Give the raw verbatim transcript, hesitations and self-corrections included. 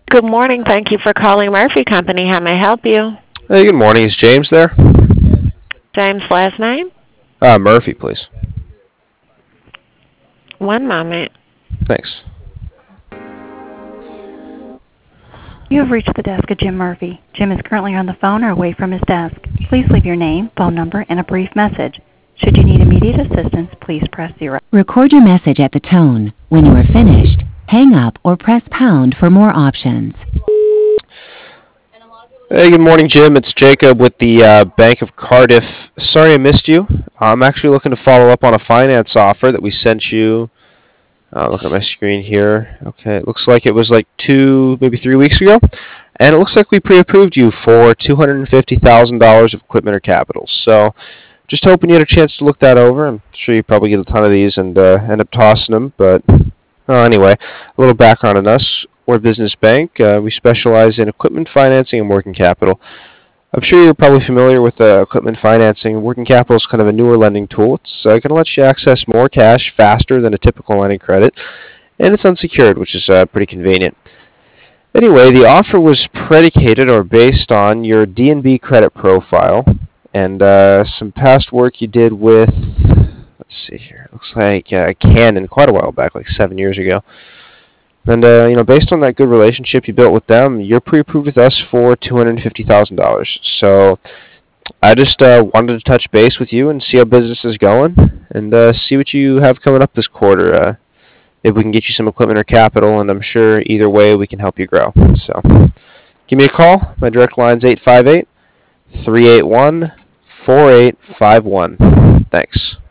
Good morning. Thank you for calling Murphy Company. How may I help you? Hey, good morning. Is James there? James' last name? Uh, Murphy, please. One moment. Thanks. You have reached the desk of Jim Murphy. Jim is currently on the phone or away from his desk. Please leave your name, phone number, and a brief message. Should you need immediate assistance, please press zero. Record your message at the tone. When you are finished, hang up or press pound for more options. Hey, good morning, Jim. It's Jacob with the uh, Bank of Cardiff. Sorry I missed you. I'm actually looking to follow up on a finance offer that we sent you. Uh, look at my screen here. Okay, it looks like it was like two, maybe three weeks ago. And it looks like we pre-approved you for two hundred fifty thousand dollars of equipment or capital. So just hoping you had a chance to look that over. I'm sure you probably get a ton of these and uh, end up tossing them. But uh, anyway, a little background on us. We're a business bank. Uh, we specialize in equipment financing and working capital. I'm sure you're probably familiar with uh, equipment financing. Working capital is kind of a newer lending tool. It's uh, going to let you access more cash faster than a typical line of credit, and it's unsecured, which is uh, pretty convenient. Anyway, the offer was predicated or based on your D N B credit profile and uh, some past work you did with, let's see here, it looks like uh, Canon quite a while back, like seven years ago. And, uh, you know, based on that good relationship you built with them, you're pre-approved with us for two hundred fifty thousand dollars. So I just uh, wanted to touch base with you and see how business is going and uh, see what you have coming up this quarter. Uh, if we can get you some equipment or capital, and I'm sure either way we can help you grow. So give me a call. My direct line's eight five eight, three eight one, four eight five one. Thanks.